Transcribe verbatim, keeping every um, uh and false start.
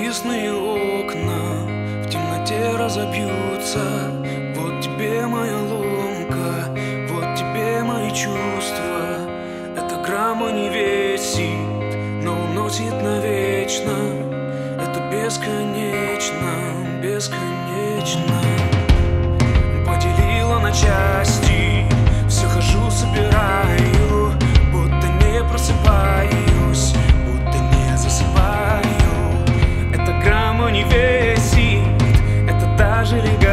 Ненавистные окна в темноте разобьются. Вот тебе моя ломка, вот тебе мои чувства. Эта грамма не весит, но уносит навечно. Это бесконечно, бесконечно. Поделила на части, все хожу, собираю, будто не просыпаюсь, будто не засыпаю. Эта грамма не весит, это даже легально.